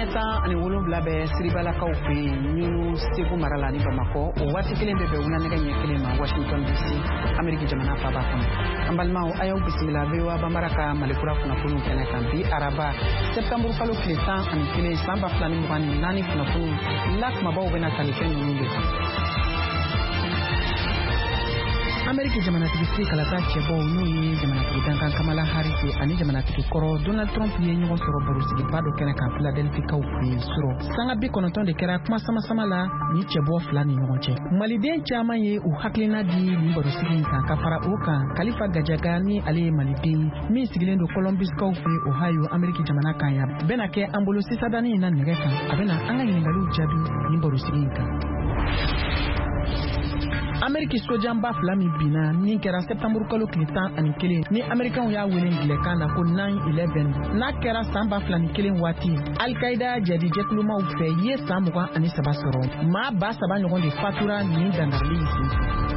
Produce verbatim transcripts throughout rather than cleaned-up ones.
tan ani wolonwula bɛ siribalakaw fɛ yen Segu mara la ni Bamako o waati kelen bɛ bɛn wula nɛgɛ ɲɛ kelen ma Washington D C Ameriki jamana faaba kɔnɔ. An balimaw a y'aw bisimila V O A Banbara ka Malikura kunnafoniw kɛnɛ kan bi araba septembre kalo tile tan ani kelen san ba fila ni mugan ni naani kunnafoniw la kumabaw bɛna tali fɛn ninnu de kan. Ameriki jamanatigi si kalata cɛbɔw n'o ye jamanatigi dankan Kamala Harris ani jamanatigi kɔrɔ Donald Trump ye ɲɔgɔn sɔrɔ barosigibaa dɔ kɛnɛ kan Philadelphia fɛ yen sɔrɔ sanga bi kɔnɔntɔn de kɛra kuma sama sama la ni cɛbɔ fila ni ɲɔgɔn cɛ. Maliden caman ye u hakilina di ni barosigi in kan ka fara o kan Khalifa Gajaga ni ale ye maliden min sigilen don Columbuskaw fɛ Ohio Ameriki jamana kan ya bɛna kɛ an bolo sisadani in na nɛgɛ kan a bɛna an ka ɲininkaliw jaabi ni barosigi in kan. Ameriki sojanba fila min binna min kɛra septembre kalo tile tan ani kelen ni Amerikanw y'a wele ngilɛkan na ko nine eleven n'a kɛra san ba fila ni kelen waati Al-Qaida jadijɛtulumaw fɛ ye san mugan ani saba sɔrɔ maa ba saba ɲɔgɔn de fatura ni dangarili in sen.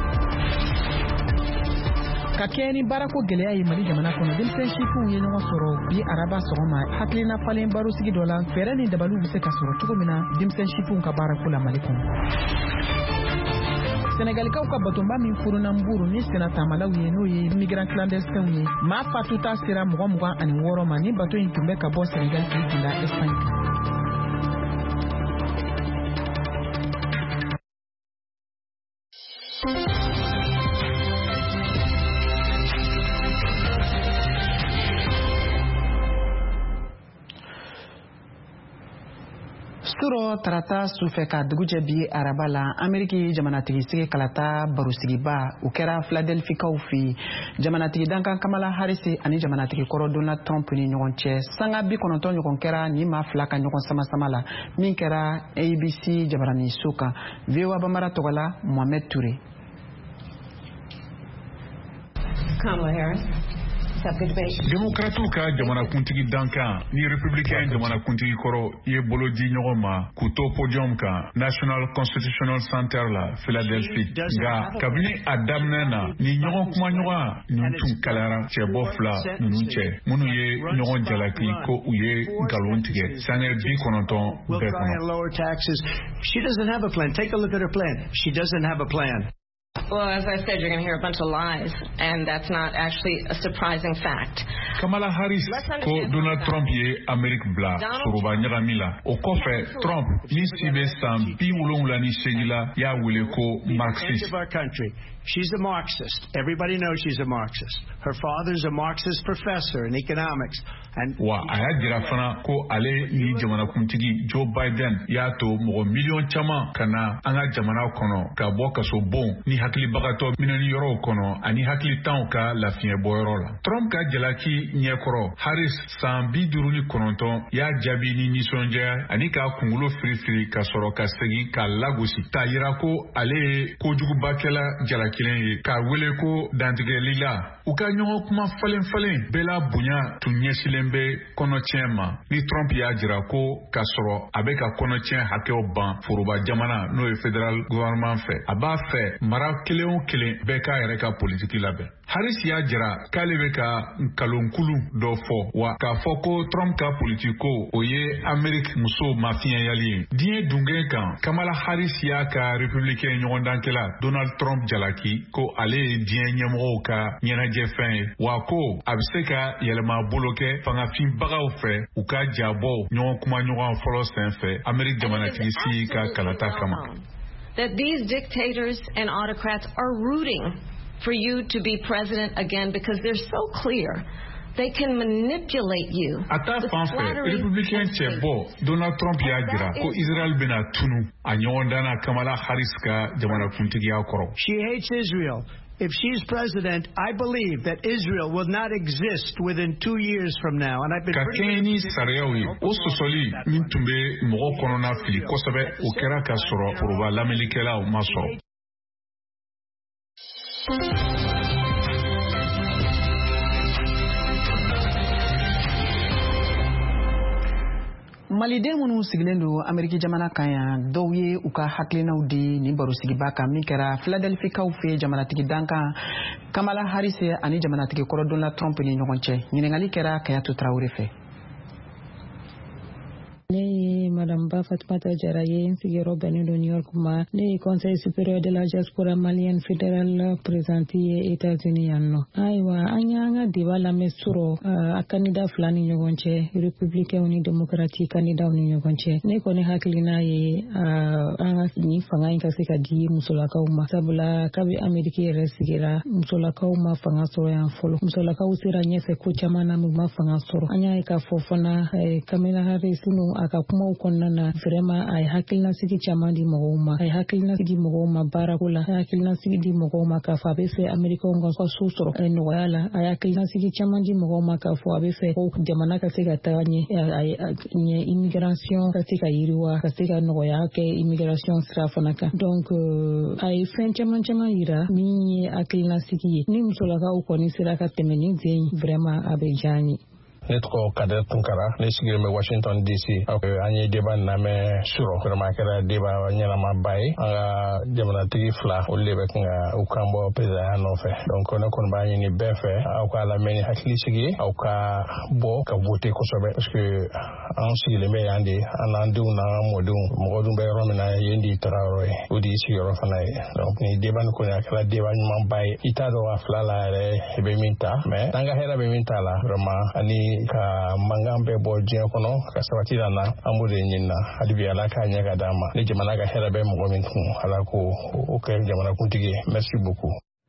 Ka kɛ ni baarako gɛlɛya ye Mali jamana kɔnɔ denmisɛn sifinw ye ɲɔgɔn sɔrɔ bi araba sɔgɔma hakilina falen barosigi dɔ la fɛɛrɛ ni dabaliw bɛ se ka sɔrɔ cogo min na denmisɛn sifinw ka baarako la Mali kɔnɔ. Senegalikaw ka batonba min furuna Mburu ni senata malaw ye n'o ye migrant clandestinw ye maa fatuta sera mɔgɔ mugan ani wɔɔrɔ ma ni bato in tun bɛ ka bɔ Senegal k'i kunda Espagne kan. Suro tarata sufɛ ka dugujɛ bi araba la Ameriki jamanatigi sigi kalata barosigiba u kɛra Philadelphia fɛ jamanatigi dankan Kamala Harris ani jamanatigi kɔrɔ Donald Trump ni ɲɔgɔn cɛ sanga bi kɔnɔntɔn ɲɔgɔn kɛra ni maa fila ka ɲɔgɔn sama sama la min kɛra A B C jabarani so kan. V O A Banbara tɔgɔla Mohamed Touré. Kamala Harris. Démocrates ka jamanakuntigi dankan ni Republicain jamanakuntigi kɔrɔ ye bolo di ɲɔgɔn ma k'u to podium kan National Constitutional Center la Philadelphia nka kabini a daminɛ na ni ɲɔgɔn kuma ɲɔgɔn ninnu tun kalayara cɛbɔ fila ninnu cɛ minnu ye ɲɔgɔn jalaki ko u ye nkalon tigɛ sanga bi kɔnɔntɔn bɛɛ kɔnɔ. She doesn't have a plan. Take a look at her plan. She doesn't have a plan. Well, as I said, you're going to hear a bunch of lies, and that's not actually a surprising fact. Kamala Harris ko Donald Trump ye Amerik bla soroba ɲagami la. O kɔfɛ Trump ni si bɛ san bi wolonwula ni seegin la y'a wele ko Marxist. She's a Marxist. Everybody knows she's a Marxist. Her father's a Marxist professor in economics. And wa a y'a jira fana ko ale ni jamanakuntigi Joe Biden y'a to mɔgɔ miliyɔn caman ka na an ka jamana kɔnɔ ka bɔ kaso bon ni hakilibagatɔ minɛni yɔrɔw kɔnɔ ani hakilitanw ka lafiɲɛbɔyɔrɔ la. Trump ka jalaki ɲɛkɔrɔ Harris san bi duuru ni kɔnɔntɔn y'a jaabi ni nisɔndiya ani k'a kunkolo firifiri ka sɔrɔ ka segin k'a lagosi k'a yira ko ale ye kojugubakɛla jalaki kelen ye k'a wele ko dantigɛli la u ka ɲɔgɔn kuma falen falen bɛɛ la bonya tun ɲɛsilen bɛ kɔnɔtiɲɛ ma ni Trump y'a jira ko k'a sɔrɔ a bɛ ka kɔnɔtiɲɛ hakɛw ban foroba jamana n'o ye federal gouvernement fɛ a b'a fɛ mara kelen o kelen bɛɛ k'a yɛrɛ ka politiki labɛn. Harris y'a jira k'ale bɛ ka nkalonkulu dɔ fɔ wa k'a fɔ ko Trump ka politiko o ye Amerik muso mafiɲɛyali ye. Diɲɛ dungɛn kan Kamala Harris y'a ka républicain ɲɔgɔndankɛla Donald Trump jalaki ko ale ye diɲɛ ɲɛmɔgɔw ka ɲɛnajɛ fɛn ye wa ko a bɛ se ka yɛlɛma bolo kɛ fangafinbagaw fɛ u ka jabɔ ɲɔgɔn kuma ɲɔgɔn fɔlɔ senfɛ Amerik jamanatigi si ka kalata kama. That these dictators and autocrats are rooting for you to be president again because they're so clear. They can manipulate you. A ta fan fɛ Republicain cɛbɔ Donald Trump y'a jira ko Israel bɛna tunu a ɲɔgɔn danna Kamala Harris ka jamanakuntigiya kɔrɔ. She hates Israel. If she's president, I believe that Israel will not exist within two years from now. And I've been ka kɛɲɛ ni sariyaw ye o sɔsɔli min tun bɛ mɔgɔ kɔnɔna fili kosɛbɛ o kɛra ka sɔrɔ foroba lamɛnnikɛlaw ma sɔrɔ. Maliden minnu sigilen don Ameriki jamana kan yan dɔw ye u ka hakilinaw di ni barosigiba kan min kɛra Philadelphia fɛ jamanatigi dankan Kamala Harris ani jamanatigi kɔrɔ Donald Trump ni ɲɔgɔn cɛ. Ɲininkali kɛra Kayatu Traore fɛ. Ne Madame Ba Fatmata Jaraye sigiro beni do New York ma ne Conseil supérieur de la diaspora malienne fédérale présenté États-Unis yanno aywa anyanga dibala mesuro a candidat flani nyogonche républicain ni démocratique candidat ni nyogonche ne ko ne haklina ye anga ni fanga inka sika di musola kauma sabula kabi amerike resigira musola kauma fanga soro yan folo musola ka usira nyefe ko chamana mu ma fanga soro anya ka fofona Kamala Harris no aka kuma ukonna na vrema ay hakilna sigi chamandi mogoma ay hakilna sigi mogoma barakula ay hakilna sigi di mogoma ka fa be fe America ngo ko susoro no wala ay hakilna sigi chamandi mogoma ka fa be fe ko jamana ka sega tanye ay nye immigration ka sega yiriwa ka sega no ya ke immigration strafanaka donc ay fen chaman chaman ira ni hakilna sigi ni musola ka ukoni sira ka temeni zeni vrema abejani Netko Kader Tunkara, Nishigir me Washington D C. Anye deba na me suro. Kura makera deba nyala mabai. Anga jamana tigi fla. Ulebe nga ukambo peza hanofe. Donc kono kon ba ni befe. Auka la meni hakili sigi. Auka bo ka vote kosobe. Parce que an sigi le me yandi. Anandu na modu. Modu be romina yendi traore. Udi sigi rofana. Donc ni deba ni konya kala deba ni mabai. Itado wa fla la re be minta. Me nanga hera be minta la. Vraiment ani ka mangambe bo jiya kono ka sabati na amude nyinna hadibi alaka nyaga dama ni jamana ga herabe mo gomin tun halako o kay jamana kuntigi merci beaucoup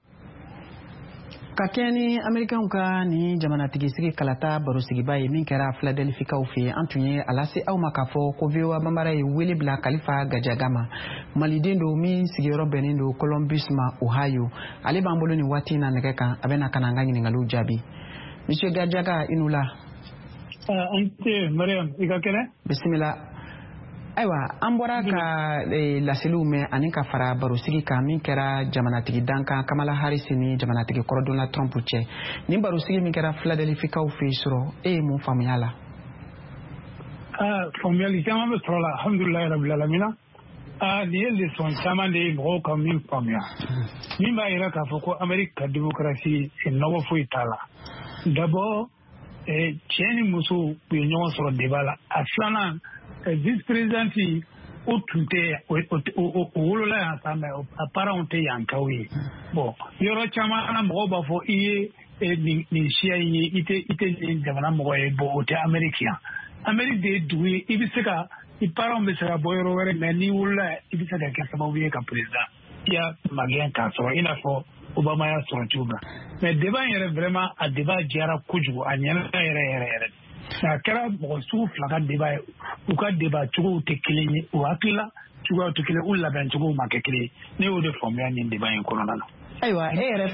Kakeni American ka ni jamana tigi sigi kalata baro sigi baye min kera Philadelphia ka ufi antunye alase au makafo ko viwa bambara e wili bla Khalifa Gajagama malidendo mi sigi robenindo Columbus ma Ohio ale bambolo ni wati na nekeka abena kananga ni ngalu jabi Monsieur Gajaga inula. Uh, ante Mariam, ikakene? Bismillah. Aywa, ambora ka e, la selume aninka fara barusigi ka min kera jamanatigi danka Kamala Harris ni jamanatigi koro Donald Trump che. Ni barusigi min kera Philadelphia ka ufi suro e mun famuyala. Ah, famuyali jama be trola alhamdulillah rabbil alamin. Ah, ni le son sama de mo ka min famuya. Min ba ira ka foko America démocratie c'est nowo fo itala. D'abord, eh, Tieni Musu, Pignon sur le débat là, à Flanan, vice-président, au Tunté, au Olola, à Parenté Yankawi. Bon, il y aura Chamana Moba for I, ni Chia, il était Javana Moe, Bote américain. Amérique de Doué, Ibiseka, il parle de sa boyro, mais ni Oula, Ibiseka, Kassamovier, comme président. Il y a Magien Kasso, il a fait. Obama ya sɔrɔ cogo min mais débat yɛrɛ vraiment a débat diyara kojugu a ɲɛna yɛrɛ yɛrɛ yɛrɛ a kɛra mɔgɔ sugu fila ka débat ye u ka débat cogow tɛ kelen ye u hakili la cogoyaw tɛ kelen u labɛn cogow ma kɛ kelen ye ne y'o de faamuya nin débat in kɔnɔna na. Ayiwa e yɛrɛ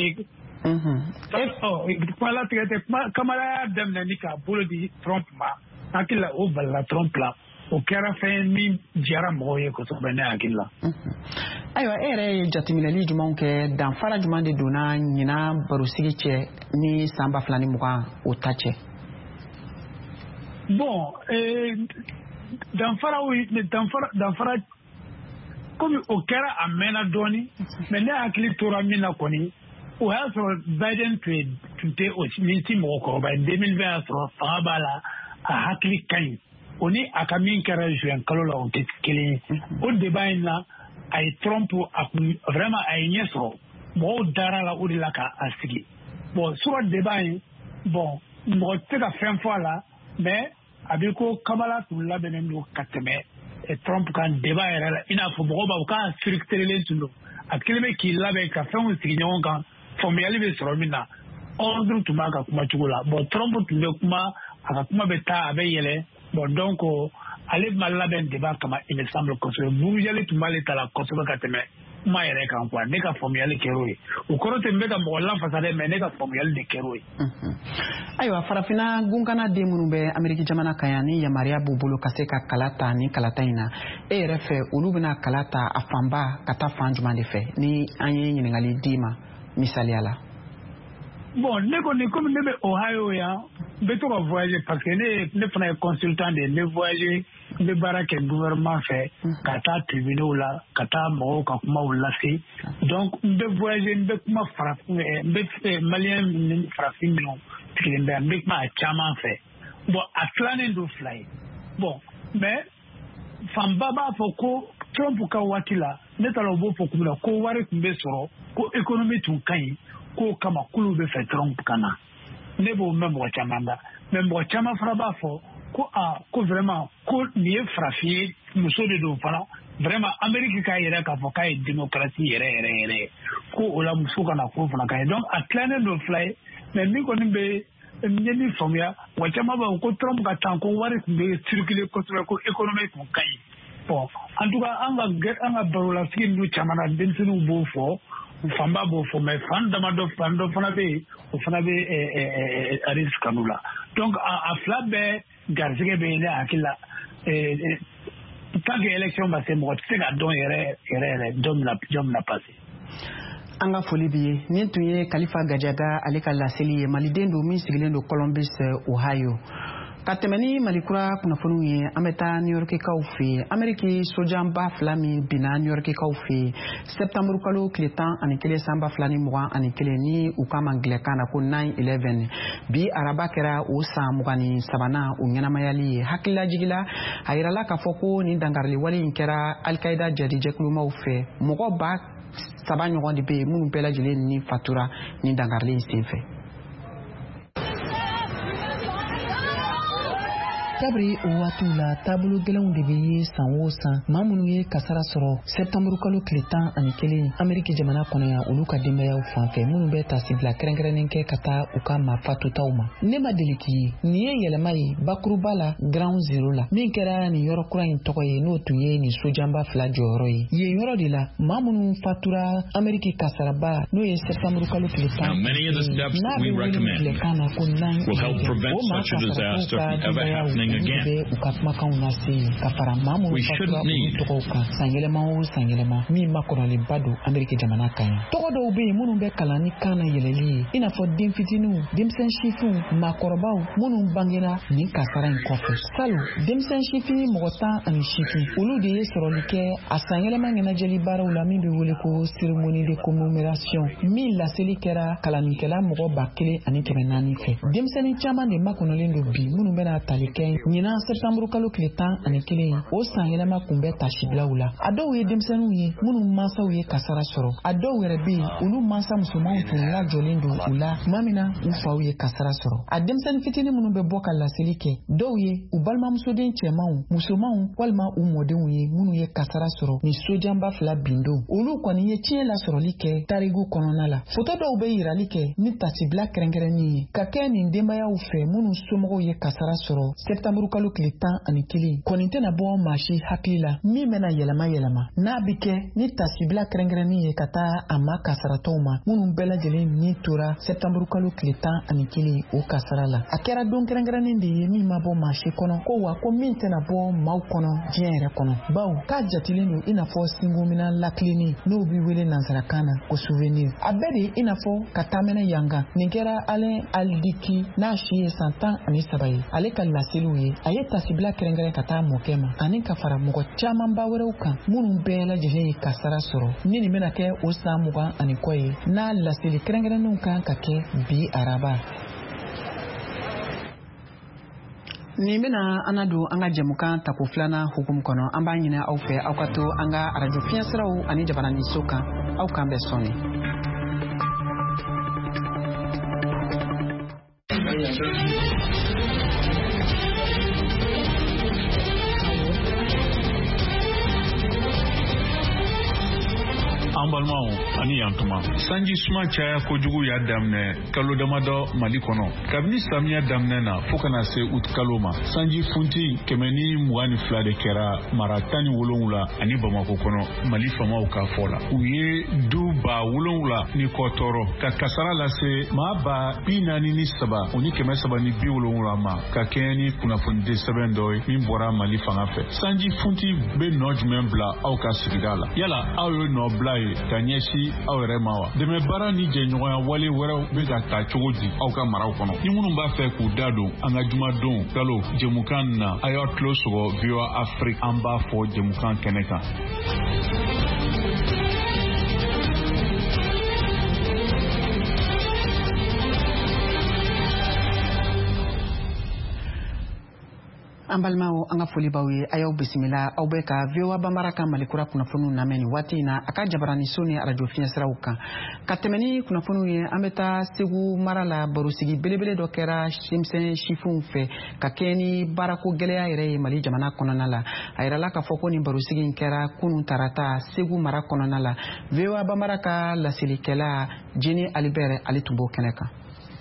fɛ kuma latigɛ tɛ kuma Kamala y'a daminɛ ni k'a bolo di Trump ma hakili la o balila Trump la o kɛra fɛn min diyara mɔgɔw ye kosɛbɛ ne hakili la. Ayiwa e yɛrɛ ye jateminɛli jumɛnw kɛ danfara jumɛn de donna ɲina barosigi cɛ ni san ba fila ni mugan o ta cɛ. Bon danfara danfara danfara komi o kɛra a mɛnna dɔɔni mais ne hakili tora min na kɔni o y'a sɔrɔ Biden tun tɛ o min ti mɔgɔkɔrɔba ye deux mille vingt y'a sɔrɔ fanga b'a la a hakili ka ɲi o ni a ka min kɛra juin kalo la o tɛ kelen ye o débat in na a ye Trump a kun vraiment a ye ɲɛ sɔrɔ mɔgɔw dara la o de la k'a sigi bon sur débat in bon mɔgɔ tɛ ka fɛn fɔ a la mais a bɛ ko Kamala tun labɛnnen don ka tɛmɛ Trump kan débat yɛrɛ la i n'a fɔ mɔgɔw b'a fɔ k'a structurelen tun don a kelen bɛ k'i labɛn ka fɛnw sigi ɲɔgɔn kan faamuyali bɛ sɔrɔ min na ordre tun b'a ka kuma cogo la bon Trump tun bɛ kuma a ka kuma bɛ taa a bɛ yɛlɛ bon donc ale ma labɛn débat kama il me semble kosɛbɛ burujali tun b'ale ta la kosɛbɛ ka tɛmɛ kuma yɛrɛ kan quoi ne ka faamuyali kɛr'o ye o kɔrɔ tɛ n bɛ ka mɔgɔ lafasa dɛ mais ne ka faamuyali de kɛr'o ye. Ayiwa farafina gunkana den minnu bɛ Ameriki jamana kan yan ni yamaruya b'u bolo ka se ka kala ta ni kalata in na e yɛrɛ fɛ olu bɛna kala ta a fanba ka taa fan jumɛn de fɛ ni an ye ɲininkali d'i ma misaliya la. Bon, ne kɔni comme ne bɛ Ohio yan n bɛ to ka voyager parce que ne ne fana ye consultant de ye n bɛ voyager n bɛ baara kɛ gouvernement fɛ ka taa tribunaux la ka taa mɔgɔw ka kumaw lase donc n bɛ voyager n bɛ kuma farafin n bɛ malien ni farafin minnu sigilen bɛ yan n bɛ kuma a caman fɛ bon a tilannen don fila ye bon mais fanba b'a fɔ ko Trump ka waati la ne taara o b'o fɔ kuma la ko wari tun bɛ sɔrɔ ko économie tun ka ɲi k'o kama k'olu bɛ fɛ Trump ka na ne b'o mɛn mɔgɔ caman da mais mɔgɔ caman fana b'a fɔ ko ah ko vraiment ko nin ye farafin ye muso de don fana vraiment Amérique k'a yɛrɛ k'a fɔ k'a ye démocratie yɛrɛ yɛrɛ yɛrɛ ko o la muso kana ko fana k'a ye donc a tilannen don fila ye mais min kɔni bɛ n ye min faamuya mɔgɔ caman b'a fɔ ko Trump ka taa ko wari tun bɛ circuler kosɛbɛ ko économie tun ka ɲi bon en tout cas an ka an ka barolasigi ninnu caman na denmisɛnninw b'o fɔ fanba b'o fɔ mais fan damadɔ fan dɔ fana bɛ yen o fana bɛ risque kanu la donc a fila bɛɛ garisɛgɛ bɛ yen ne hakili la tant que élection ma se mɔgɔ tɛ se ka dɔn yɛrɛ yɛrɛ yɛrɛ jɔn bɛna jɔn bɛna passer. An ka foli b'i ye nin tun ye Kalifa Gajaga ale ka laseli ye maliden don min sigilen don Columbus Ohio. Ka tɛmɛ ni Malikura kunnafoniw ye an bɛ taa New Yorkkaw fɛ yen Ameriki sojanba fila min binna New Yorkkaw fɛ yen septembre kalo tile tan ani kelen san ba fila ni mugan ani kelen ni u ka manglɛkan na ko nine eleven bi araba kɛra o san mugan ni sabanan o ɲɛnamayali ye hakililajigila a yirala k'a fɔ ko nin dangarili wale in kɛra Al-Qaida jadijɛkulumaw fɛ mɔgɔ ba saba ɲɔgɔn de bɛ yen minnu bɛɛ lajɛlen ni fatura nin dangarili in senfɛ. Kabri o waatiw la taabolo gɛlɛnw de bɛ ye san o san maa minnu ye kasara sɔrɔ septembre kalo tile tan ani kelen Ameriki jamana kɔnɔ yan olu ka denbayaw fanfɛ minnu bɛ tasibila kɛrɛnkɛrɛnnen kɛ ka taa u ka maa fatutaw ma ne ma deli k'i ye nin ye yɛlɛma ye bakuruba la ground zero la min kɛra nin yɔrɔ kura in tɔgɔ ye n'o tun ye nin sojanba fila jɔyɔrɔ ye yen yɔrɔ de la maa minnu fatura Ameriki kasaraba n'o ye septembre kalo tile tan n'a bɛ wele tilekan na ko nine eleven o maa kasarako ka denbayaw again. We shouldn't need Sangeleman Sangelema, me Makorali Bado, American Jamanakaya. Todo be Munumbe Kalani Kana Yeleli, ina for Dimfitinu, Dimsen Shifu, Makorabao, Munum Bangena, Ninkasara in Coffee. Salu, Dimsen Shifi, Mogota and Shifi, Ulu de Sorolike, a Sangeleman and Ajeli Baro Lami Wuliko, ceremony de commemoration, Mi La Selikera, Kalanikela, Mogo Bakele, and Ikemenani Fe. Dimsen Chaman de Makonolindo B, Munumena Talike. Nina septembre kalo tile tan ani kelen o san yɛlɛma kun bɛ tasibilaw la a dɔw ye denmisɛnninw ye minnu mansaw ye kasara sɔrɔ a dɔw yɛrɛ bɛ yen olu mansa musomanw tun lajɔlen don u la tuma min na u faw ye kasara sɔrɔ a denmisɛnnin fitinin minnu bɛ bɔ ka laseli kɛ dɔw ye u balimamusoden cɛmanw musomanw walima u mɔdenw ye minnu ye kasara sɔrɔ ni sojanba fila bindo olu kɔni ye tiɲɛ lasɔrɔli kɛ tarigu kɔnɔna la foto dɔw bɛ yirali kɛ ni tasibila kɛrɛnkɛrɛnnin ye ka kɛ nin denbayaw fɛ minnu somɔgɔw ye kasara sɔrɔ septembre kalo tile tan ani kelen kɔni tɛna bɔ maa si hakili la min bɛna yɛlɛma yɛlɛma n'a bi kɛ ni tasibila kɛrɛnkɛrɛnnin ye ka taa a ma kasaratɔw ma minnu bɛɛ lajɛlen ni tora septembre kalo tile tan ani kelen o kasara la a kɛra don kɛrɛnkɛrɛnnin de ye min ma bɔ maa si kɔnɔ ko wa ko min tɛna bɔ maaw kɔnɔ diɲɛ yɛrɛ kɔnɔ bawo k'a jatilen don i n'a fɔ singominan lakilenni n'o bi wele nansarakan na ko souvenir a bɛɛ de i n'a fɔ ka taamɛnɛ yangan nin kɛra Alain Aldiki n'a si ye san tan ani saba ye ale ka laseliw ye a ye tasibila kɛrɛnkɛrɛn ka taa mɔkɛ ma ani ka fara mɔgɔ camanba wɛrɛw kan minnu bɛɛ lajɛlen ye kasara sɔrɔ ni nin bɛna kɛ o san mugan ani kɔ ye n'a laseli kɛrɛnkɛrɛnnenw kan ka kɛ bi araba. Nin bena an don an ka jɛmukan tako filanan hukumu kɔnɔ an b'a ɲini aw fɛ aw ka to an ka arajo fiɲɛsiraw ani jabaraniso kan aw kan bɛɛ sɔnni. An balimaw ani yantuma sanji suma caya kojugu y'a daminɛ kalo damadɔ Mali kɔnɔ kabini samiya daminɛ na fo kana se ut kalo ma sanji funti kɛmɛ ni mugan ni fila de kɛra mara tan ni wolonwula ani Bamako kɔnɔ Mali famaw ka fɔ la u ye du ba wolonwula ni kɔ tɔɔrɔ ka kasara lase maa ba bi naani ni saba o ni kɛmɛ saba ni bi wolonwula ma ka kɛɲɛ ni kunnafonidi sɛbɛn dɔ ye min bɔra Mali fanga fɛ sanji funti bɛ nɔ jumɛn bila aw ka sigida la yala aw ye nɔ bila ye ka ɲɛsi aw yɛrɛ ma wa dɛmɛ baara ni jɛɲɔgɔnya wale wɛrɛw bɛ ka ta cogo di aw ka maraw kɔnɔ ni minnu b'a fɛ k'u da don an ka jumadon kalo jɛmukan na a y'aw tulo sɔgɔ V O A Afrique an b'a fɔ jɛmukan kɛnɛ kan. An balimaw an ka foli b'aw ye a y'aw bisimila aw bɛ ka V O A Banbara ka Malikura kunnafoniw lamɛn nin waati in na a ka jabarani so ni radio fiɲɛsiraw kan ka tɛmɛ ni kunnafoniw ye an bɛ taa Segu mara la barosigi belebele dɔ kɛra denmisɛn sifinw fɛ ka kɛ ni baarako gɛlɛya yɛrɛ ye Mali jamana kɔnɔna la a yirala k'a fɔ ko nin barosigi in kɛra kunun tarata Segu mara kɔnɔna la V O A Banbara ka lasilikɛla Jeni Alibert ale tun b'o kɛnɛ kan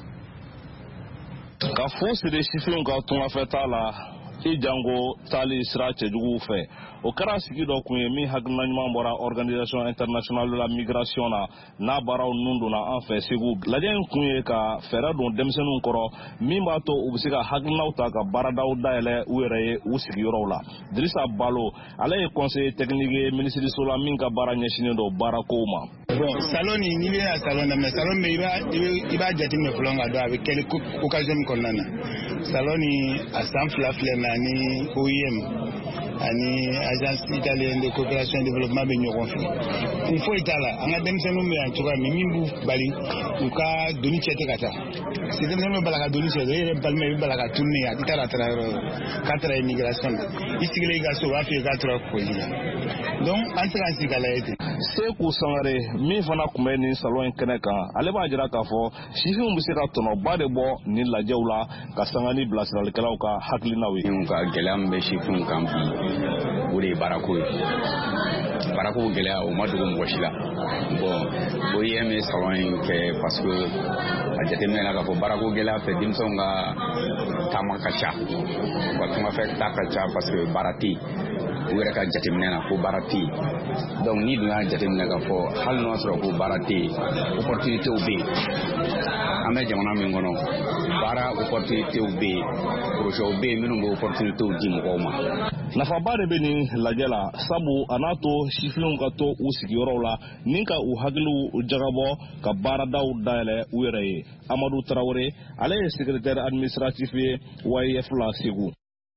ka fo siri sifinw ka tungafɛta la i jango tali sira cɛjuguw fɛ o kɛra sigi dɔ kun ye min hakilina ɲuman bɔra organisation internationale de la migration na n'a baaraw nun donna an fɛ Segu lajɛ in kun ye ka fɛɛrɛ don denmisɛnninw kɔrɔ min b'a to u bɛ se ka hakilinaw ta ka baaradaw dayɛlɛ u yɛrɛ ye u sigiyɔrɔw la Dirisa Balo ale ye conseiller technique ye ministériso la min ka baara ɲɛsinnen don baarakow ma. Bon salon ni ni bɛ salon na mais salon bɛ i b'a i b'a jateminɛ fɔlɔ ka dɔn a bɛ kɛli occasion min kɔnɔna na salon ni a san fila filɛ na ni O I M ani agence italienne de coopération et développement bɛ ɲɔgɔn fɛ kun foyi t'a la an ka denmisɛnninw bɛ yan cogoya min min b'u bali u ka doni cɛ tɛ ka taa si denmisɛnninw bɛ bala ka doni cɛ dɔ e yɛrɛ balima i bɛ bala ka tununi a tɛ taa la taara yɔrɔ k'a taara immigration na i sigilen i ka so u b'a f'i ye k'a tora koli la donc an tɛ se k'an sigi ka lajɛ ten. Seku Sangare min fana kun bɛ nin salon in kɛnɛ kan ale b'a jira k'a fɔ sifinw bɛ se ka tɔnɔba de bɔ nin lajɛw la ka sanga ni bilasiralikɛlaw ka hakilinaw ye. Ka gɛlɛya min bɛ sifinw kan bi o de ye baarako ye baarako gɛlɛya o ma dogo mɔgɔ si la bon O I M ye salon in kɛ parce que a jateminɛ na k'a fɔ baarako gɛlɛya fɛ denmisɛnw ka taama ka ca u ka tungafɛ ta ka ca parce que baara tɛ yen u yɛrɛ ka jateminɛ na ko baara tɛ yen donc ni dun y'a jateminɛ k'a fɔ hali n'o sɔrɔ ko baara tɛ yen opportunitéw bɛ yen an bɛ jamana min kɔnɔ baara opportunitéw bɛ yen projets bɛ yen minnu bɛ opportunitéw di mɔgɔw ma. Nafaba de bɛ nin lajɛ la sabu a n'a to sifinw ka to u sigiyɔrɔw la ni ka u hakiliw jagabɔ ka baaradaw dayɛlɛ u yɛrɛ ye. Amadu Tarawele ale ye secrétaire administratif ye O I F la Segu.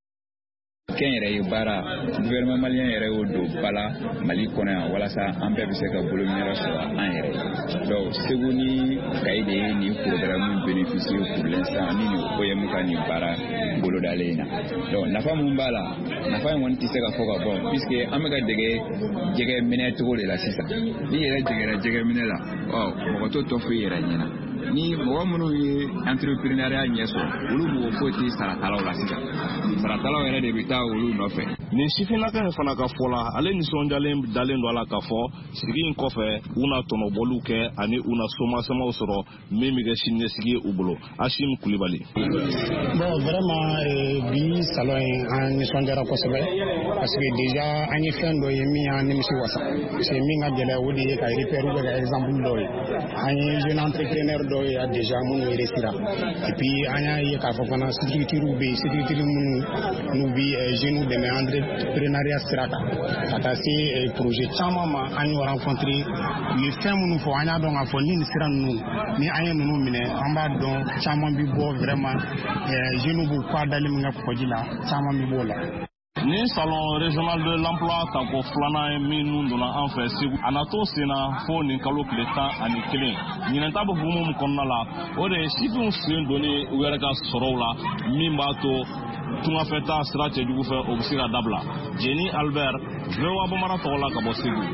Kɛn yɛrɛ ye baara gouvernement malien yɛrɛ y'o don bala Mali kɔnɔ yan walasa an bɛɛ bɛ se ka bolo ɲɛra sɔrɔ an yɛrɛ donc Segu ni Kayi de ye nin programme bénéficier pour l'instant ni nin O I M ka nin baara bolodalen in na donc nafa mun b'a la nafa in kɔni tɛ se ka fɔ ka bɔ puisque an bɛ ka dege jɛgɛ minɛ cogo de la sisan ni yɛrɛ degera jɛgɛ minɛ la ɔ mɔgɔ t'o tɔ fɔ i yɛrɛ ɲɛna ni mɔgɔ minnu ye entrepreneuriat ɲɛ sɔrɔ olu mɔgɔ foyi tɛ saratalaw la sisan saratalaw yɛrɛ de bɛ taa olu nɔfɛ. Nin sifinnaka in fana ka fɔ la ale nisɔndiyalen dalen don a la k'a fɔ sigi in kɔfɛ u na tɔnɔbɔliw kɛ ani u na somasamaw sɔrɔ min bɛ kɛ siniɲɛsigi ye u bolo. Hashim Kulibali. Bon vraiment bi salon in an nisɔndiyara kosɛbɛ parce que déjà an ye fɛn dɔ ye min y'an nimisi wasa parce que min ka gɛlɛya o de ye ka repère ou ka exemple dɔw ye an ye jeune entrepreneur dɔw ye déjà minnu réussira et puis an y'a ye k'a fɔ fana structure bɛ yen structure minnu n'u bi jeunes dɛmɛ entrepreneuriat sira kan ka taa se projet caman ma an y'o rencontré u ye fɛn minnu fɔ an y'a dɔn k'a fɔ ni nin sira ninnu ni an ye ninnu minɛ an b'a dɔn caman bi bɔ vraiment jeunes b'u kɔ dali min kɛ kɔgɔji la caman bi b'o la. Ni salon régional de l'emploi tako filanan ye min donna an fɛ Segu a na to senna fo nin kalo tile tan ani kelen ɲinɛn ta bɛ hukumu min kɔnɔna la o de ye sifinw sen donni u yɛrɛ ka sɔrɔw la min b'a to tungafɛta sira cɛjugu fɛ o bɛ se ka dabila. Jeni Albert V O A Banbara tɔgɔ la ka bɔ Segu.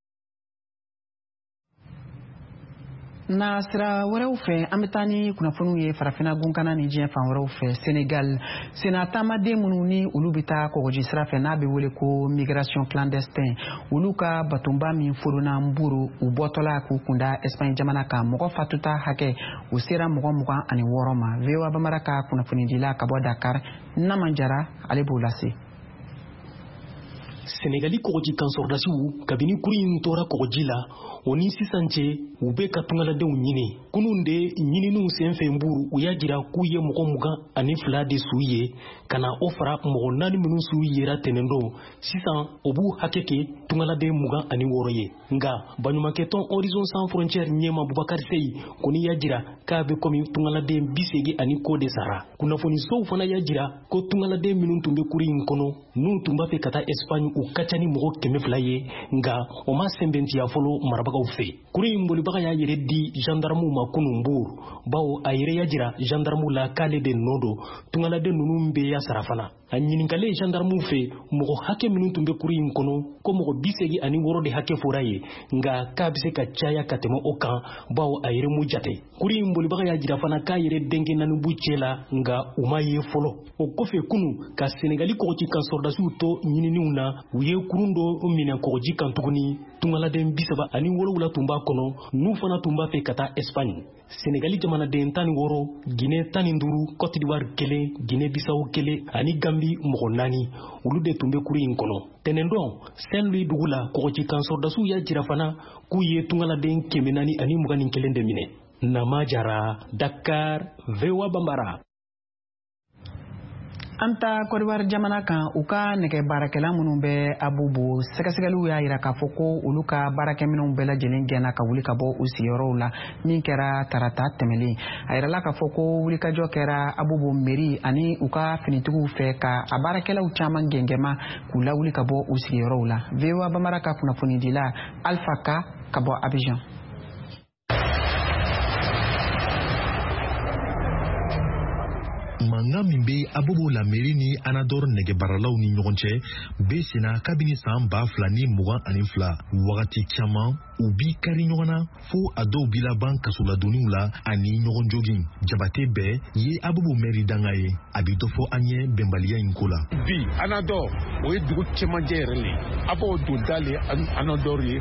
Na sira wɛrɛw fɛ an bɛ taa ni kunnafoniw ye farafinna gunkana ni diɲɛ fan wɛrɛw fɛ Senegal sena taamaden minnu ni olu bɛ taa kɔgɔji sira fɛ n'a bɛ wele ko migration clandestin olu ka batonba min forona Mburu u bɔtɔla k'u kunda Espagne jamana kan mɔgɔ fatuta hakɛ u sera mɔgɔ mugan ani wɔɔrɔ ma. V O A Banbara ka kunnafonidila ka bɔ Dakar Naman Jara ale b'o lase. Senegali kɔgɔji kan sɔrɔdasiw kabini kuru in tora kɔgɔji la o ni sisan cɛ u bɛ ka tungaladenw ɲini kunun de ɲininiw senfɛ Mburu u y'a jira k'u ye mɔgɔ mugan ani fila de su ye ka na o fara mɔgɔ naani minnu su yera tɛnɛn don sisan o b'u hakɛ kɛ tungaladen mugan ani wɔɔrɔ ye nka baɲumankɛtɔn Horizon Sans Frontières ɲɛma Bubakari Seyi kɔni y'a jira k'a bɛ komi tungaladen bi seegin ani kɔ de sara kunnafonisow fana y'a jira ko tungaladen minnu tun bɛ kuru in kɔnɔ n'u tun b'a fɛ ka taa Espagne u ka ca ni mɔgɔ kɛmɛ fila ye nka o ma sɛnbɛntiya fɔlɔ marabagaw fɛ kuru in bolibaga y'a yɛrɛ di gendarmew ma kunun Mburu bawo a yɛrɛ y'a jira gendarmew la k'ale de nɔ don tungaladen ninnu bɛ y'a sara fana a ɲininkale gendarmew fɛ mɔgɔ hakɛ minnu tun bɛ kuru in kɔnɔ ko mɔgɔ bisegi ani wɔɔrɔ de hakɛ fɔra ye nka k'a bɛ se ka caya ka tɛmɛ o kan bawo a yɛrɛ mu jate. Kuru in bolibaga y'a jira fana k'a yɛrɛ denkɛ naani bu cɛ la nka u ma ye fɔlɔ. O kɔfɛ kunu ka Senegali kɔgɔji kan sɔrdasiw to ɲininiw na u ye kurun dɔ minɛ kɔgɔji kan tuguni tungaladen bisaba ani wolowula tun b'a kɔnɔ n'u fana tun b'a fɛ ka taa Espagne. Senegali jamanaden tan ni wɔɔrɔ, Guinée tan ni duuru, Côte d'Ivoire kelen, Guinée Bissau kelen ani Gambi mɔgɔ naani olu de tun bɛ kuru in kɔnɔ. Tɛnɛndɔn Saint-Louis dugu la kɔgɔji kan sɔrdasiw y'a jira fana k'u ye tungaladen kɛmɛ naani ani mugan ni kelen de minɛ. Nama Jara, Dakar, V O A Bambara. Anta Côte d'Ivoire jamana kan u ka nɛgɛ baarakɛla minnu bɛ Abubu sɛgɛsɛgɛliw y'a yira k'a fɔ ko olu ka baarakɛminɛw bɛɛ lajɛlen gɛnna ka wuli ka bɔ u sigiyɔrɔw la min kɛra tarata tɛmɛlen. A yirala k'a fɔ ko wulikajɔ kɛra Abubu mairie ani u ka finitigiw fɛ ka a baarakɛlaw caman gɛngɛma k'u lawuli ka bɔ u sigiyɔrɔw la. V O A Bambara ka kunnafonidila Alpha Ka ka bɔ Abidjan. Manga min bɛ Abubu la mairie ni Anador nɛgɛbaaralaw ni ɲɔgɔn cɛ bɛ senna kabini san ba fila ni mugan ani fila wagati caman u bi kari ɲɔgɔn na fo a dɔw bi laban kasoladonniw la ani ɲɔgɔn jogin. Jabate bɛɛ ye Abubu mairie danga ye a bi dɔ fɔ an ye bɛnbaliya in ko la. Bi Anador o ye dugu cɛmancɛ yɛrɛ le a b'o don da le Anador ye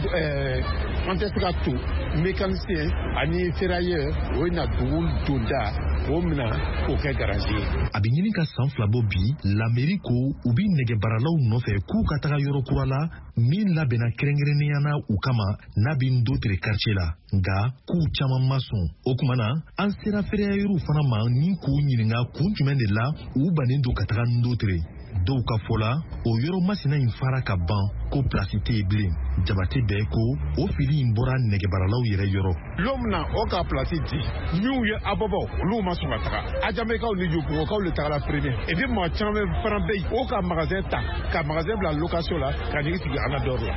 an tɛ se ka to mécanicien ani ferrailleur o ye na dugu don da o mina o kɛ garage ye. A bi ɲini ka san fila bɔ bi la mairie ko u bi nɛgɛbaaralaw nɔfɛ k'u ka taga yɔrɔ kura la min labɛnna kɛrɛnkɛrɛnnenya na u kama n'a bi Ndotere quartier la nka k'u caman ma sɔn. O kuma na an sera ferrailleurs fana ma ni k'u ɲininka kun jumɛn de la u bannen don ka taga Ndotere. Dɔw ka fɔ la o yɔrɔ masina in fara ka ban ko place tɛ yen bilen. Jabate bɛɛ ko o fili in bɔra nɛgɛbaaralaw yɛrɛ yɔrɔ. L'homme na o ka place di minnu ye abɔbɔ olu ma sɔn ka taga ajamɛkaw ni jogokaw le tagala premier et puis maa caman fana bɛ yen o ka magasin ta ka magasin bila location la ka n'i sigi Anador la.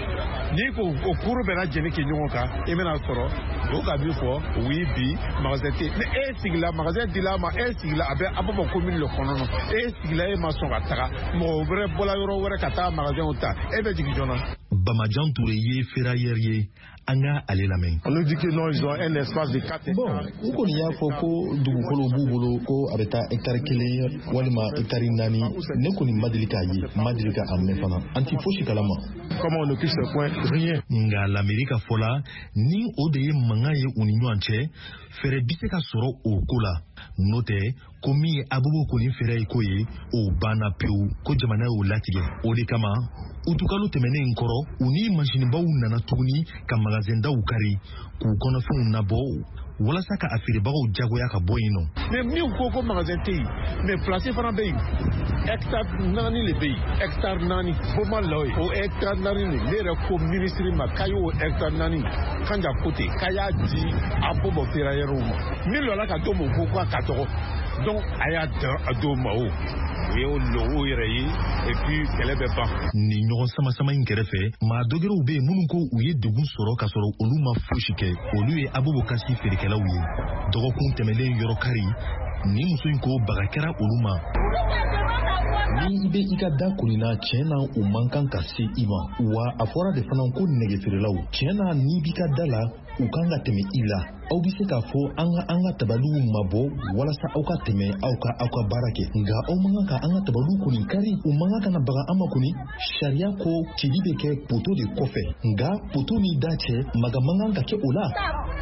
N'i ko o kuru bɛɛ lajɛlen kɛ ɲɔgɔn kan i bɛna sɔrɔ o ka min fɔ o ye bi magasin tɛ ni e sigila magasin dila ma e sigila a bɛ abɔbɔ commune le kɔnɔ na e sigila e ma sɔn ka taga mɔgɔ wɛrɛ bɔla yɔrɔ wɛrɛ ka taa magasin ta e bɛ jigin joona. Bamajan Touré ye ferrailleur ye an ka ale lamɛn. On nous dit que non, ils ont un espace de quatre hectares. Bon, u kɔni y'a fɔ ko dugukolo b'u bolo ko a bɛ taa hectare kelen walima hectare naani ne kɔni ma deli k'a ye ma deli k'a mɛn fana an ti fosi kalama. Comment on occupe ce point? Rien. Nka l'Amérique fɔ la ni o de ye mankan ye u ni ɲɔgɔn cɛ fɛɛrɛ bi se ka sɔrɔ o ko la n'o tɛ ko min ye Abubu kɔni fɛɛrɛ ye ko ye o banna pewu ko jamana y'o latigɛ. O de kama utukalo tɛmɛnen in kɔrɔ u ni masinibaw nana tuguni ka magasin daw kari k'u kɔnɔfɛnw nabɔ walasa ka a feerebagaw jagoya ka bɔ yen nɔ. Mais min ko ko magasin tɛ yen mais place fana bɛ yen hectare naani le bɛ yen hectare naani foma la o hectare naani ne yɛrɛ ko ministre ma k'a y'o hectare naani kanja kote k'a y'a di Abubu ferrailleurs ma min lɔla ka to mo ko ko a ka tɔgɔ donc a y'a a d'o ma o o y'o logo yɛrɛ ye et puis kɛlɛ bɛ ban. Ni ɲɔgɔn sama sama in kɛrɛfɛ maa dɔgɛrɛw bɛ yen minnu ko u ye degun sɔrɔ ka sɔrɔ olu ma fosi kɛ olu ye Abubu kasi feerekɛlaw ye. Dɔgɔkun tɛmɛlen yɔrɔ kari ni muso in ko baga kɛra olu ma. Ni i bɛ i ka da kunina tiɲɛ na u man kan ka se i ma wa a fɔra de fana ko nɛgɛfeerelaw tiɲɛ na ni b'i ka da la u kan ka tɛmɛ i la aw bɛ se k'a fɔ an ka an ka tabaliw mabɔ walasa aw ka tɛmɛ aw ka aw ka baara kɛ nka aw man kan ka an ka tabaliw kɔni kari u man kan ka na baga an ma kɔni sariya ko cili bɛ kɛ poto de kɔfɛ nka poto ni da cɛ maga man kan ka kɛ o la.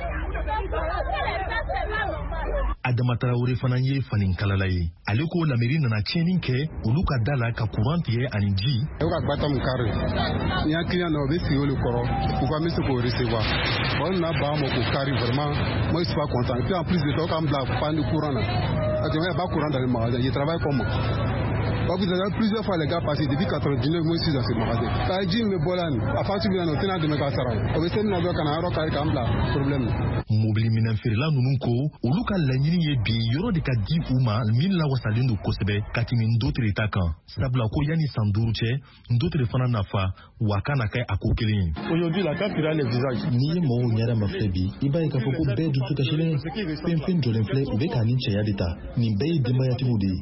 Adama Traoré fana ye faninkalala ye ale ko la mairie nana tiɲɛni kɛ olu ka da la ka courant tigɛ ani ji. E ka gbata mun kari ni ya client na o bɛ sigi olu kɔrɔ u ka mise k'o recevoir o nana ban ma k'o kari vraiment moi je suis pas content et puis en plus de ça o k'an bila panne courant na a tɛ pas courant dans le magasin je travaille comme vous avez plusieurs fois les gars passés depuis quatre-vingt-dix-neuf mois ici dans ce magasin. Quand je me bolane, à partir de là, on tient de me casser. On va essayer de nous avoir un carré comme là problème. Mobili minanferela nunu ko olu ka laɲini ye bi yɔrɔ de ka di u ma min lawasalen don kosɛbɛ ka tɛmɛ Ndotere ta kan sabula ko yanni san duuru cɛ Ndotere fana nafa wa a kana kɛ a ko kelen ye. Aujourd'hui la carte a les visages. N'i ye mɔgɔw ɲɛda ma filɛ bi i b'a ye k'a fɔ ko bɛɛ dusu kasilen fɛn fɛn jɔlen filɛ u bɛ k'a ni cɛya de ta nin bɛɛ ye denbayatigiw de ye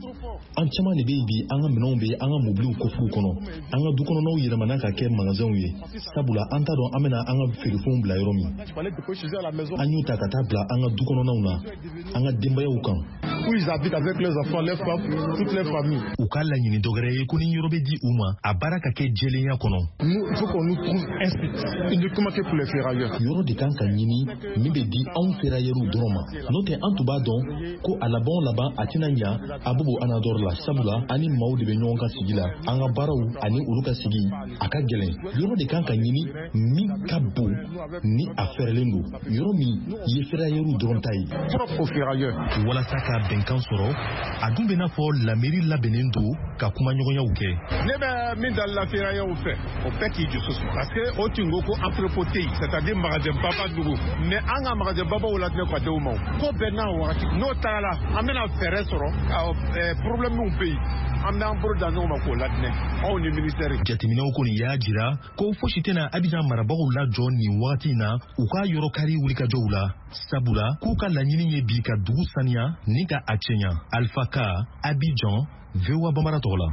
an caman de bɛ yen bi an ka minɛnw bɛ an ka mobiliw kɔfuruw kɔnɔ an ka dukɔnɔnaw yɛlɛmana ka kɛ magasinw ye sabula an t'a dɔn an bɛna an ka feerefɛnw bila yɔrɔ min an y'u ta ka taa bila an ka dukɔnɔnaw na an ka denbayaw kan où ils habitent avec leurs enfants, leurs femmes, toutes les familles. U ka laɲini dɔgɛrɛ ye ko ni yɔrɔ bɛ di u ma a baara ka kɛ jɛlenya kɔnɔ. Nous, il faut qu'on nous trouve un site uniquement que pour les ferrailleurs. Yɔrɔ de kan ka ɲini min bɛ di anw ferrailleurs dɔrɔn ma n'o tɛ an tun b'a dɔn ko a laban laban a tɛna ɲa a b'o anadɔr la sabula ani maaw de bɛ ɲɔgɔn ka sigi la an ka baaraw ani olu ka sigi a ka gɛlɛn yɔrɔ de kan ka ɲini min ka bon ni a fɛrɛlen don yɔrɔ min ye ferrailleurs dɔrɔn ta ye. Propre aux ferrailleurs. Walasa ka bɛnkan sɔrɔ a dun bɛ n'a fɔ lamɛri labɛnnen don ka kumaɲɔgɔnyaw kɛ. Ne bɛ min da la ferrailleurs fɛ o bɛɛ k'i jɔ soso parce que o tun ko ko entrepôt c'est-à-dire magasin baba dugu mais an ka magasin babaw la tɛ ka denw ma ko bɛɛ n'a wagati n'o taara la an bɛna fɛɛrɛ sɔrɔ problème min bɛ yen an bɛ an bolo da ɲɔgɔn ma k'o ladinɛ anw ni ministère. Jateminɛw kɔni y'a jira ko fosi tɛna Abidjan marabagaw lajɔ nin wagati in na u ka yɔrɔ kari wulikajɔw la sabula k'u ka laɲini ye bi ka dugu saniya ni ka a cɛɲa. Alpha Ka, Abidjan, V O A Bambara tɔgɔ la.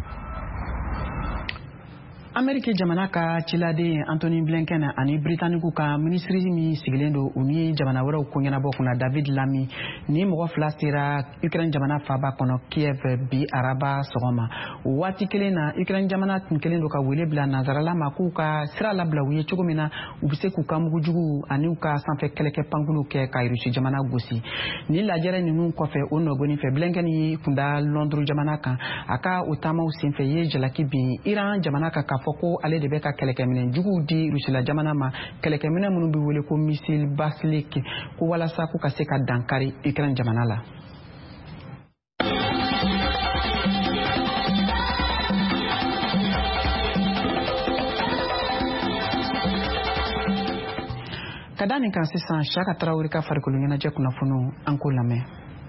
Ameriki jamana ka ciladen Anthony Blinken ani Britanniku ka ministri min sigilen don u ni jamana wɛrɛw ko ɲɛnabɔ kunna David Lamy ni mɔgɔ fila sera Ukraine jamana faaba kɔnɔ Kiev bi araba sɔgɔma o waati kelen na Ukraine jamana tun kelen don ka wele bila nazarala ma k'u ka sira labila u ye cogo min na u bɛ se k'u ka mugujugu ani u ka sanfɛ kɛlɛkɛ pankulu kɛ ka Rusi jamana gosi ni lajɛrɛ ninnu kɔfɛ o nɔgɔnin fɛ Blinken ye kunda Londres jamana kan a ka o taamaw senfɛ ye jalaki bin Iran jamana ka k'a fɔ ko ale de bɛ ka kɛlɛkɛminɛ juguw di Rusila jamana ma kɛlɛkɛminɛ minnu bɛ wele ko missile balistique ko walasa ko ka se ka dankari Ukraine jamana la. Ka da nin kan sisan Saka Tarawele ka farikolo ɲɛnajɛ kunnafoniw an k'o lamɛn.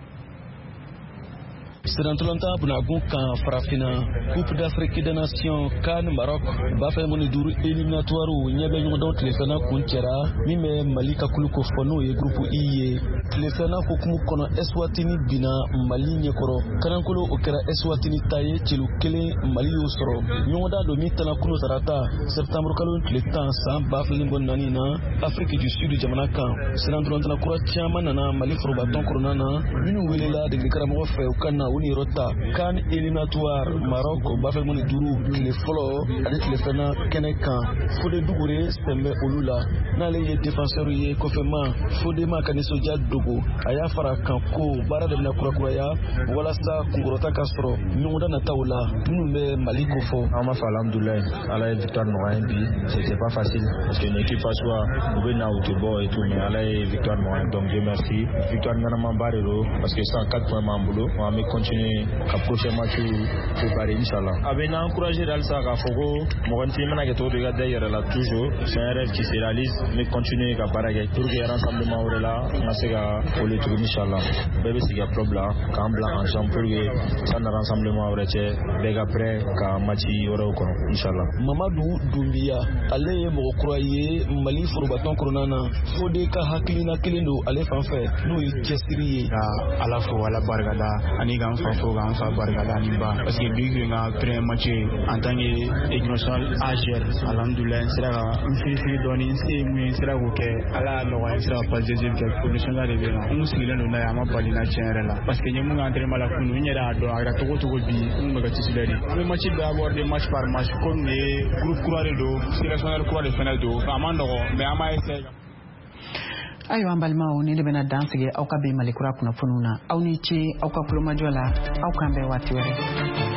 Sirantolanta bunagun kan farafina Coupe d'Afrique des Nations CAN Maroc bafɛ muni duru éliminatoire ɲɛ bɛ ɲɔgɔndɔn tilefɛna kun cɛra min bɛ Mali ka kulu ko fɔ n'o ye groupe I ye tilefɛna hukumu kɔnɔ Eswatini bina Mali ɲɛkɔrɔ kanankolo o kɛra Eswatini ta ye celu kelen Mali y'o sɔrɔ ɲɔgɔnda don min tana kunu sarata septembre kalo tile tan san ba fila ni bɔ naani na Afrique du Sud jamana kan sirantolantana kura caman nana Mali forobatɔn kɔnɔna na minnu welela degeli karamɔgɔ fɛ u ka na ni rota CAN éliminatoire Maroc bafɛ muni duru tile fɔlɔ ale tilefɛna kɛnɛ kan Fode Dugure sɛnbɛ olu la n'ale ye défenseur ye kɔfɛma Fodema ka nisɔndiya dogo a y'a fara kan ko baara de bɛna kurakuraya walasa kunkɔrɔta ka sɔrɔ ɲɔgɔnda nataw la minnu bɛ Mali ko fɔ. An b'a fɔ alhamdulilayi ala ye victoire nɔgɔya bi c'était pas facile parce que une équipe soit u bɛ na u tɛ bɔ et tout mais ala ye victoire nɔgɔya donc Dieu merci victoire ɲɛnama ba de don parce que cent quatre points b'an bolo an bɛ continuer ka prochain match préparer inchallah a bɛ na encourager halisa k'a fɔ ko mɔgɔninfin mana kɛ cogo de ka da i yɛrɛ la toujours c'est un rêve qui se réalise mais continuer ka baara kɛ pour que rassemblement wɛrɛ la an ka se ka wele tuguni inchallah bɛɛ bɛ sigi ka club la k'an bila ensemble pour que sanni rassemblement wɛrɛ cɛ bɛɛ ka prêt ka match wɛrɛw kɔnɔ inchallah. Mamadu Dumbiya ale ye mɔgɔ kura ye Mali forobatɔn kɔnɔna na Fode ka hakilina kelen don ale fan fɛ n'o ye cɛsiri ye. Ka ala fo ala barikada ani k'an fa fo k'an fa barikada ani ba parce que bi que nka premier match en tant que équipe nationale A G R alhamdulilayi n sera ka n firifiri dɔɔni n se mun ye n sera k'o kɛ ala y'a nɔgɔya n sera ka passe deuxième kɛ position de bɛ yen nɔ n kun sigilen don n'a ye a ma bali n'a tiɲɛ yɛrɛ la parce que n ye mun ka entraînement la kunu n yɛrɛ y'a dɔn a kɛra cogo cogo bi n kun bɛ ka titulaire an bɛ match bɛɛ aborder match par match komi nin ye groupe kura de don sélectionneur kura de fɛnɛ don a ma nɔgɔ mais an b'a essayer. Ayiwa an balimaw ni de bɛna dan sigi aw ka bi Mali kura kunnafoniw na aw ni ce aw ka kulomajɔ la aw kan bɛɛ waati wɛrɛ.